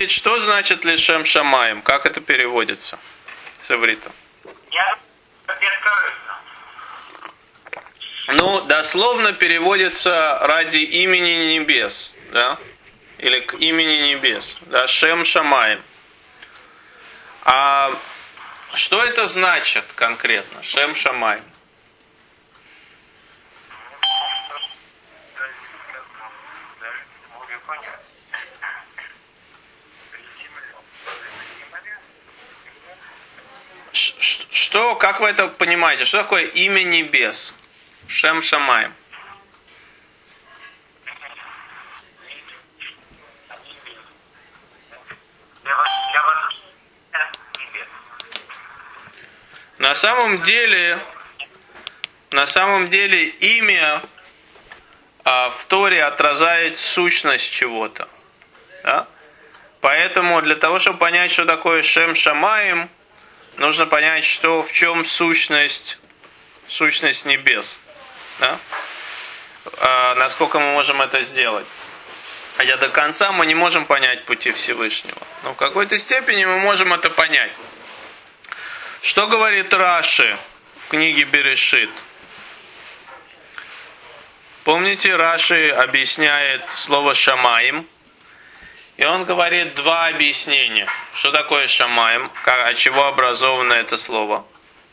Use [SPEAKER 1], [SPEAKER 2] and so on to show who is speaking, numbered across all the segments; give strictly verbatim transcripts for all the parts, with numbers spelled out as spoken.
[SPEAKER 1] Что значит лешем шамаем? Как это переводится с иврита?
[SPEAKER 2] Я бескорыстно.
[SPEAKER 1] Ну, дословно переводится ради имени небес, да? Или к имени небес, да? Шем шамаем. А что это значит конкретно? Шем шамаем. Что, как вы это понимаете? Что такое имя небес? Шем шамаем. На самом деле, на самом деле имя а, в Торе отражает сущность чего-то. Да? Поэтому для того, чтобы понять, что такое Шем Шамаим, нужно понять, что в чем сущность, сущность небес. Да? А, насколько мы можем это сделать. Хотя до конца мы не можем понять пути Всевышнего. Но в какой-то степени мы можем это понять. Что говорит Раши в книге Берешит? Помните, Раши объясняет слово «шамаим», и он говорит два объяснения. Что такое «шамаим», от чего образовано это слово?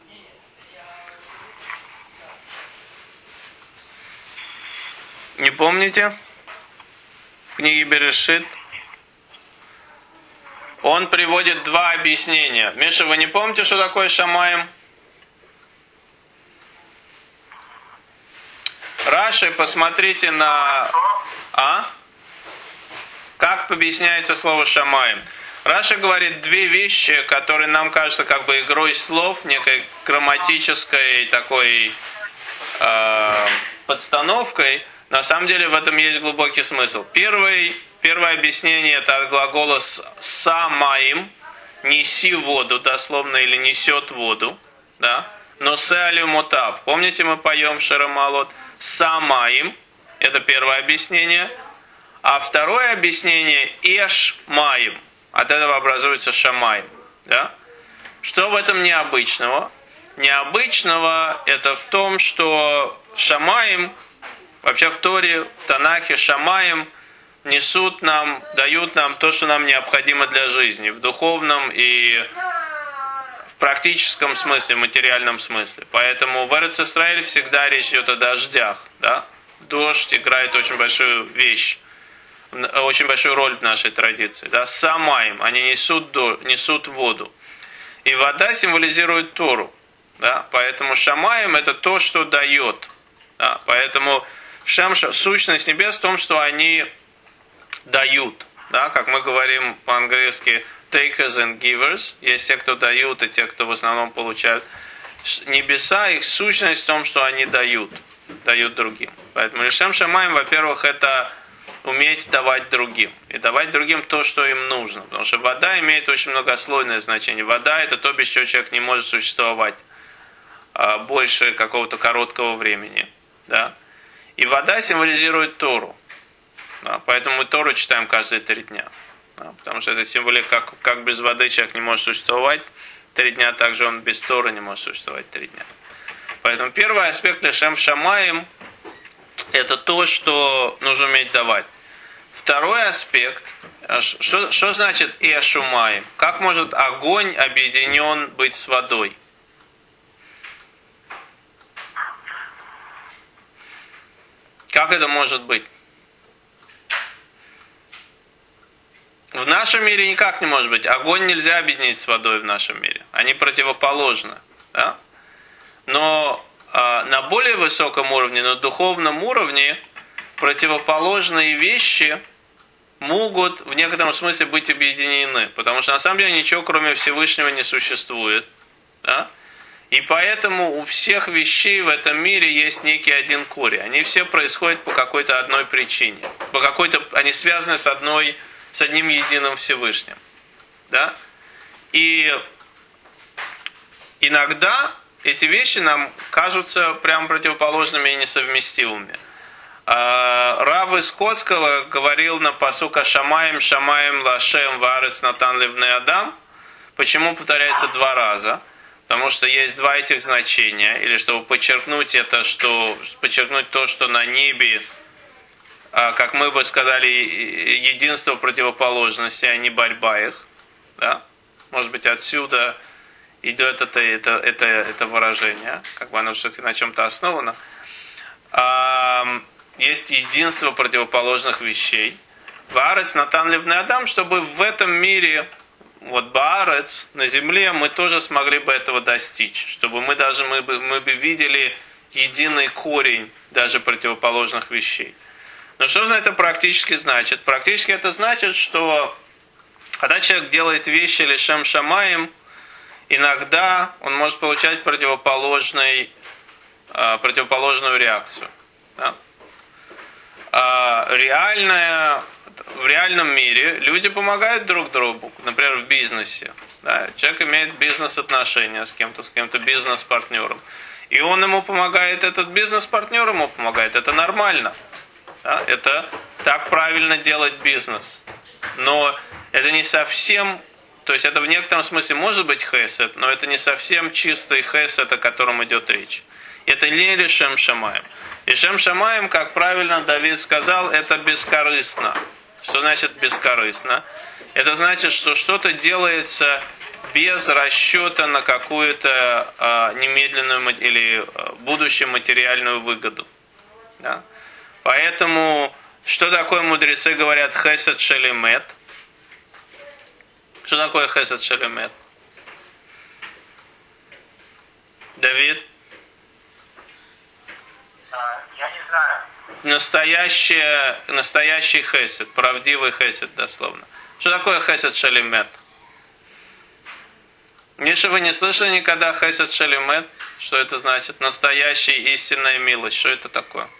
[SPEAKER 1] Не помните? В книге Берешит он приводит два объяснения. Миша, вы не помните, что такое шамаим? Раши, посмотрите на... А? Как объясняется слово шамаим? Раши говорит две вещи, которые нам кажутся как бы игрой слов, некой грамматической такой э, подстановкой. На самом деле в этом есть глубокий смысл. Первый, первое объяснение это от глагола «самаим», «неси воду», дословно, или «несет воду», да? Но «сеали мутав». Помните, мы поем «Шерамалот»? «Самаим» – это первое объяснение. А второе объяснение «эш-маим». От этого образуется «шамаим». Да? Что в этом необычного? Необычного это в том, что «шамаим» вообще в Торе, в Танахе шамаим несут нам, дают нам то, что нам необходимо для жизни, в духовном и в практическом смысле, в материальном смысле. Поэтому в Эрец Исраэль всегда речь идет о дождях. Да? Дождь играет очень большую вещь, очень большую роль в нашей традиции. Да? Самаим, они несут, несут воду. И вода символизирует Тору. Да? Поэтому шамаим это то, что дает. Да? Поэтому Шем, сущность небес в том, что они дают. Да? Как мы говорим по-английски takers and givers. Есть те, кто дают, и те, кто в основном получают. Небеса, их сущность в том, что они дают. Дают другим. Поэтому Лешем Шамаим, во-первых, это уметь давать другим. И давать другим то, что им нужно. Потому что вода имеет очень многослойное значение. Вода это то, без чего человек не может существовать а, больше какого-то короткого времени. Да? И вода символизирует Тору. Да, поэтому мы Тору читаем каждые три дня. Да, потому что это символик, как, как без воды человек не может существовать три дня, также он без Торы не может существовать три дня. Поэтому первый аспект Лешем Шамаим это то, что нужно уметь давать. Второй аспект, что, что значит Эшумаим? Как может огонь объединен быть с водой? Как это может быть? В нашем мире никак не может быть. Огонь нельзя объединить с водой в нашем мире. Они противоположны. Да? Но а, на более высоком уровне, на духовном уровне, противоположные вещи могут в некотором смысле быть объединены. Потому что на самом деле ничего кроме Всевышнего не существует. Да? И поэтому у всех вещей в этом мире есть некий один корень. Они все происходят по какой-то одной причине. По какой-то, они связаны с, одной, с одним единым Всевышним. Да? И иногда эти вещи нам кажутся прям противоположными и несовместимыми. Рав из Скотского говорил на пасука Шамаем, Шамаем, Лашем, Варец, Натан, Ливней Адам. Почему повторяется два раза? Потому что есть два этих значения. Или чтобы подчеркнуть это, что подчеркнуть то, что на небе, как мы бы сказали, единство противоположности, а не борьба их. Да? Может быть, отсюда идет это, это, это, это выражение, как бы оно все-таки на чем-то основано. Есть единство противоположных вещей. Баарец, Натан, Ливней Адам, чтобы в этом мире, вот Баарец, на земле, мы тоже смогли бы этого достичь. Чтобы мы даже мы бы, мы бы видели единый корень даже противоположных вещей. Но что же это практически значит? Практически это значит, что когда человек делает вещи лишем шамаем, иногда он может получать противоположный, противоположную реакцию. Да? А реальная, в реальном мире люди помогают друг другу, например, в бизнесе. Да? Человек имеет бизнес-отношения с кем-то, с кем-то бизнес-партнером. И он ему помогает, этот бизнес-партнер ему помогает. Это нормально. Да? Это так правильно делать бизнес. Но это не совсем, то есть это в некотором смысле может быть хесед, но это не совсем чистый хесед, о котором идет речь. Это не лишем шамаем. Лишем шамаем, как правильно Давид сказал, это бескорыстно. Что значит бескорыстно? Это значит, что что-то делается без расчета на какую-то а, немедленную или будущую материальную выгоду. Да? Поэтому, что такое мудрецы говорят хесед шелемет? Что такое хесед шелемет? Давид?
[SPEAKER 2] Я не знаю.
[SPEAKER 1] Настоящий, настоящий хесед, правдивый хесед, дословно. Что такое хесед шелемет? Если вы не слышали никогда хесед шелемет, что это значит? Настоящая истинная милость. Что это такое?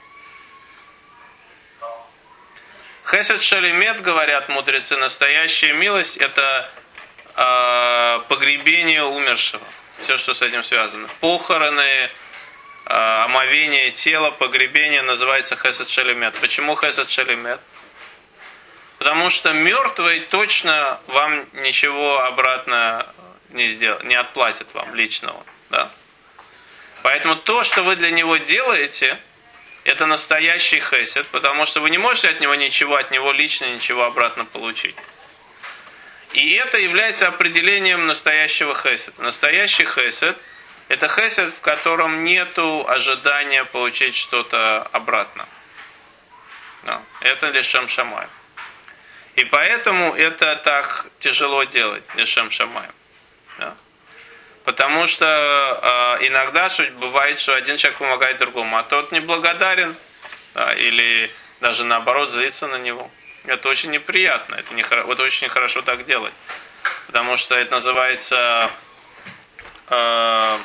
[SPEAKER 1] Хесед шелемет, говорят мудрецы, настоящая милость, это э, погребение умершего. Все, что с этим связано. Похороны, э, омовение тела, погребение называется хесед шелемет. Почему хесед шелемет? Потому что мертвый точно вам ничего обратно не сделает, не отплатит вам личного. Да? Поэтому то, что вы для него делаете, это настоящий хесед, потому что вы не можете от него ничего, от него лично ничего обратно получить. И это является определением настоящего хеседа. Настоящий хесед – это хесед, в котором нет ожидания получить что-то обратно. Да. Это лишем шамаем. И поэтому это так тяжело делать, лишем шамаем. Да. Потому что э, иногда бывает, что один человек помогает другому, а тот неблагодарен, да, или даже наоборот злится на него. Это очень неприятно, это, не, это очень нехорошо так делать. Потому что это называется э,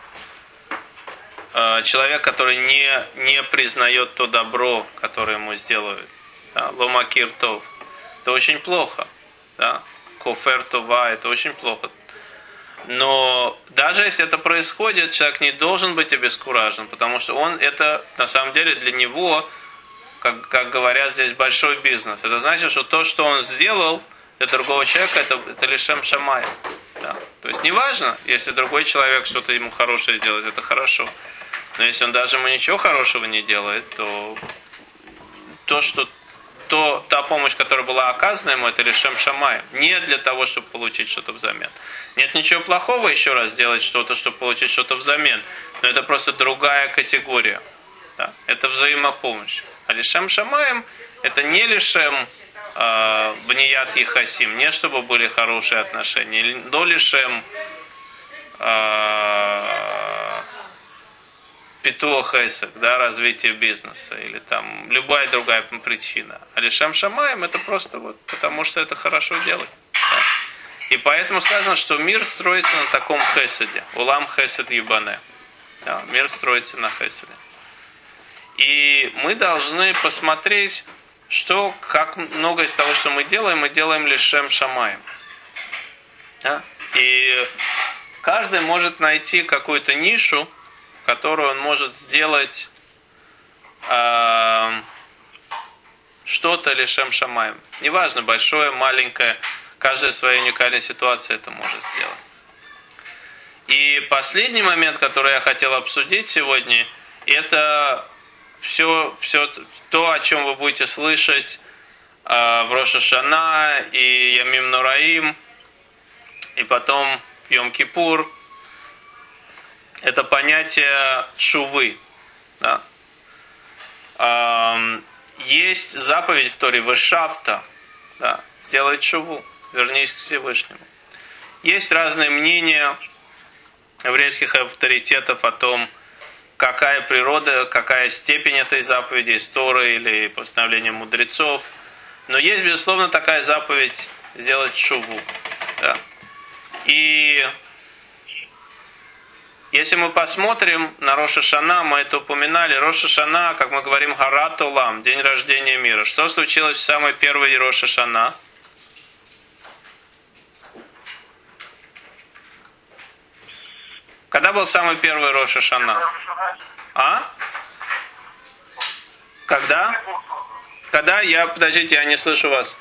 [SPEAKER 1] э, человек, который не, не признает то добро, которое ему сделают. Да, ломакир тов. Это очень плохо. Да. Кофер това, это очень плохо. Но даже если это происходит, человек не должен быть обескуражен, потому что он это на самом деле для него, как, как говорят здесь, большой бизнес. Это значит, что то, что он сделал для другого человека, это, это лишем шамаем. Да. То есть неважно, если другой человек что-то ему хорошее сделает, это хорошо. Но если он даже ему ничего хорошего не делает, то то, что то та помощь, которая была оказана ему, это лишем шамаем. Не для того, чтобы получить что-то взамен. Нет ничего плохого еще раз делать что-то, чтобы получить что-то взамен. Но это просто другая категория. Да? Это взаимопомощь. А лишем шамаем это не лишем э, бният ехасим, не чтобы были хорошие отношения, но лишем э, питуах эсек, да, развитие бизнеса, или там любая другая причина. А лишем шамаем это просто вот потому, что это хорошо делать. Да? И поэтому сказано, что мир строится на таком хеседе. Улам хесед ебане. Да, мир строится на хеседе. И мы должны посмотреть, что, как много из того, что мы делаем, мы делаем лишем шамаем. Да? И каждый может найти какую-то нишу, которую он может сделать э, что-то лешем шамаем. Неважно, большое, маленькое, каждая в своей уникальной ситуации это может сделать. И последний момент, который я хотел обсудить сегодня, это все, все то, о чем вы будете слышать э, в Рош ха-Шана и Ямим Нораим, и потом Йом-Кипур. Это понятие шувы. Да? Э, есть заповедь в Торе «Вешавта», да, сделай шуву, вернись к Всевышнему. Есть разные мнения еврейских авторитетов о том, какая природа, какая степень этой заповеди, из Торы или постановления мудрецов. Но есть, безусловно, такая заповедь сделать шуву. Да. И если мы посмотрим на Рош ха-Шана, мы это упоминали, Рош ха-Шана, как мы говорим, Харат Олам, день рождения мира. Что случилось в самый первый Рош ха-Шана? Когда был самый первый Рош ха-Шана? А? Когда? Когда? Я, подождите, я не слышу вас.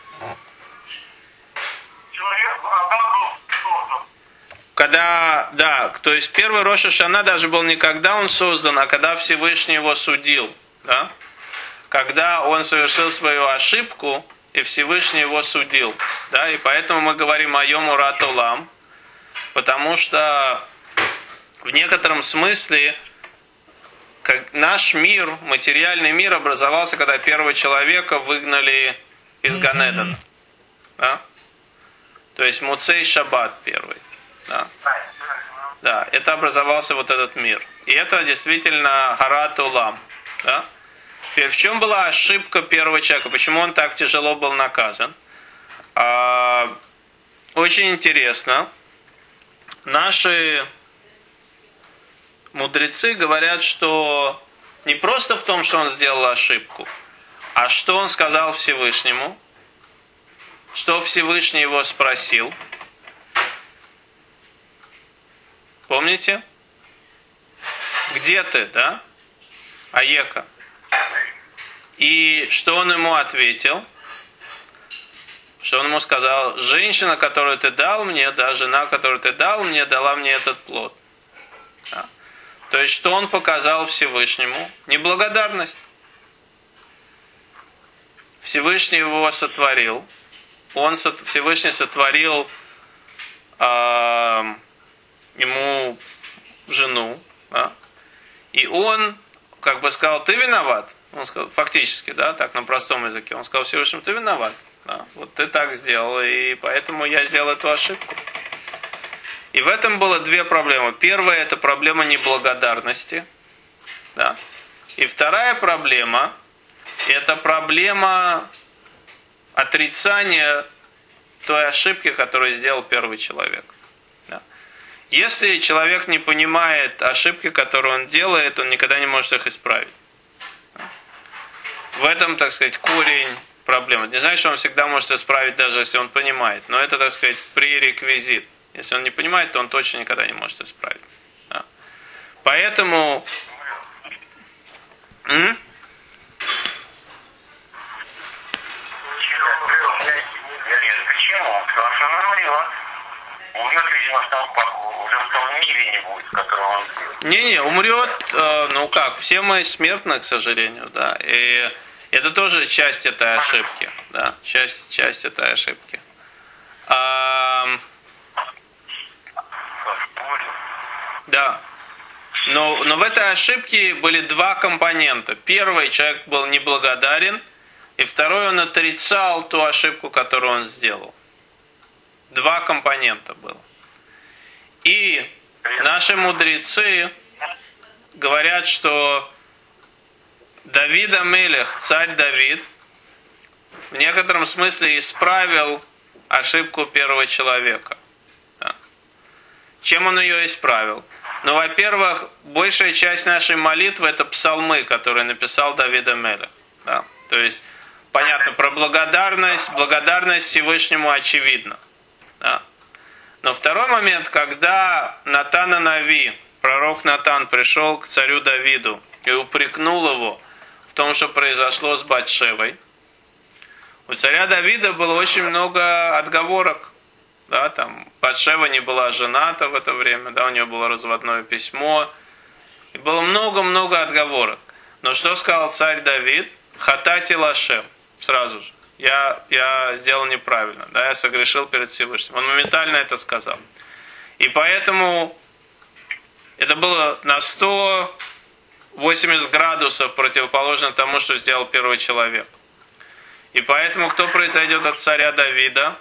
[SPEAKER 1] Когда, да, то есть первый Рош ха-Шана даже был не когда он создан, а когда Всевышний его судил. Да? Когда он совершил свою ошибку, и Всевышний его судил. Да? И поэтому мы говорим о Йом Урат Олам, потому что в некотором смысле как наш мир, материальный мир образовался, когда первого человека выгнали из Ганедана. Да? То есть Муцей Шаббат первый. Да. Да, это образовался вот этот мир. И это действительно Харат Олам. Да? Теперь, в чем была ошибка первого человека? Почему он так тяжело был наказан? А, очень интересно. Наши мудрецы говорят, что не просто в том, что он сделал ошибку, а что он сказал Всевышнему, что Всевышний его спросил. Помните? Где ты, да? Аека. И что он ему ответил? Что он ему сказал: женщина, которую ты дал мне, да, жена, которую ты дал мне, дала мне этот плод. Да. То есть, что он показал Всевышнему? Неблагодарность. Всевышний его сотворил. Он, Всевышний сотворил э, ему жену. Да? И он, как бы сказал, ты виноват. Он сказал, фактически, да, так на простом языке. Он сказал Всевышнему, ты виноват. Да? Вот ты так сделал, и поэтому я сделал эту ошибку. И в этом было две проблемы. Первая – это проблема неблагодарности. Да? И вторая проблема – это проблема отрицания той ошибки, которую сделал первый человек. Да? Если человек не понимает ошибки, которые он делает, он никогда не может их исправить. Да? В этом, так сказать, корень проблемы. Не значит, что он всегда может исправить, даже если он понимает. Но это, так сказать, пререквизит. Если он не понимает, то он точно никогда не может исправить. Да. Поэтому... М?
[SPEAKER 2] Почему? Потому что она умрет. Умрет, видимо, в том, уже в том мире не будет, в котором он был.
[SPEAKER 1] Не-не, умрет, э, ну как, все мы смертны, к сожалению, да. И это тоже часть этой ошибки. Да, часть, часть этой ошибки. А, да. Но, но в этой ошибке были два компонента. Первый, человек был неблагодарен, и второй, он отрицал ту ошибку, которую он сделал. Два компонента было. И наши мудрецы говорят, что Давид а-Мелех, царь Давид, в некотором смысле исправил ошибку первого человека. Да. Чем он ее исправил? Ну, во-первых, большая часть нашей молитвы – это псалмы, которые написал Давид а-Мелех. Да. То есть, понятно, про благодарность, благодарность Всевышнему очевидно. Да. Но второй момент, когда Натан а-Нави, пророк Натан, пришел к царю Давиду и упрекнул его в том, что произошло с Батшевой. У царя Давида было очень много отговорок. Да, там Батшева не была жената в это время, да, у нее было разводное письмо. И было много-много отговорок. Но что сказал царь Давид? Хатати лашем. Сразу же. Я, я сделал неправильно. Да, я согрешил перед Всевышним. Он моментально это сказал. И поэтому это было на сто восемьдесят градусов противоположно тому, что сделал первый человек. И поэтому кто произойдет от царя Давида?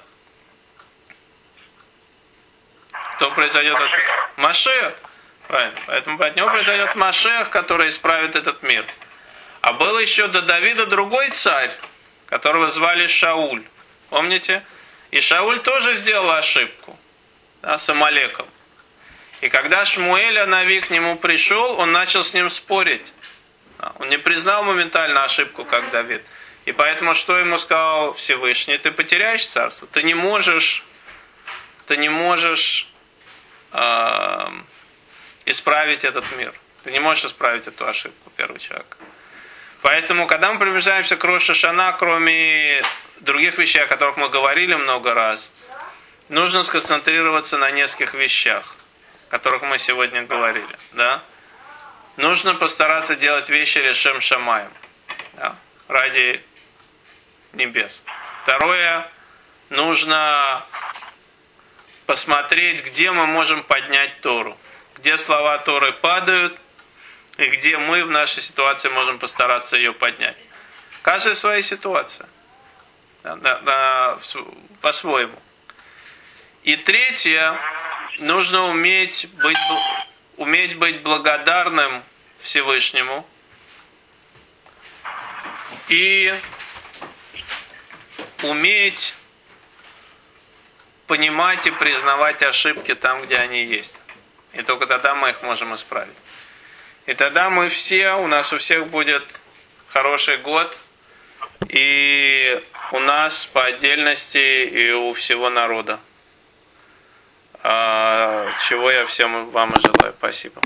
[SPEAKER 1] Кто произойдет от царя? Машиах. Правильно. Поэтому от него произойдет Машиах, который исправит этот мир. А был еще до Давида другой царь, которого звали Шауль. Помните? И Шауль тоже сделал ошибку, да, с Амалеком. И когда Шмуэль Анави к нему пришел, он начал с ним спорить. Он не признал моментально ошибку, как Давид. И поэтому что ему сказал Всевышний? Ты потеряешь царство. Ты не можешь, ты не можешь э, исправить этот мир. Ты не можешь исправить эту ошибку, первый человек. Поэтому, когда мы приближаемся к Рош ха-Шана, кроме других вещей, о которых мы говорили много раз, нужно сконцентрироваться на нескольких вещах, о которых мы сегодня говорили. Да? Нужно постараться делать вещи лешем шамаем, да? Ради небес. Второе, нужно посмотреть, где мы можем поднять Тору, где слова Торы падают, и где мы в нашей ситуации можем постараться ее поднять. Каждая своя ситуация. Да, да, да, по-своему. И третье, нужно уметь быть, уметь быть благодарным Всевышнему и уметь понимать и признавать ошибки там, где они есть. И только тогда мы их можем исправить. И тогда мы все, у нас у всех будет хороший год, и у нас по отдельности, и у всего народа. Чего я всем вам и желаю. Спасибо.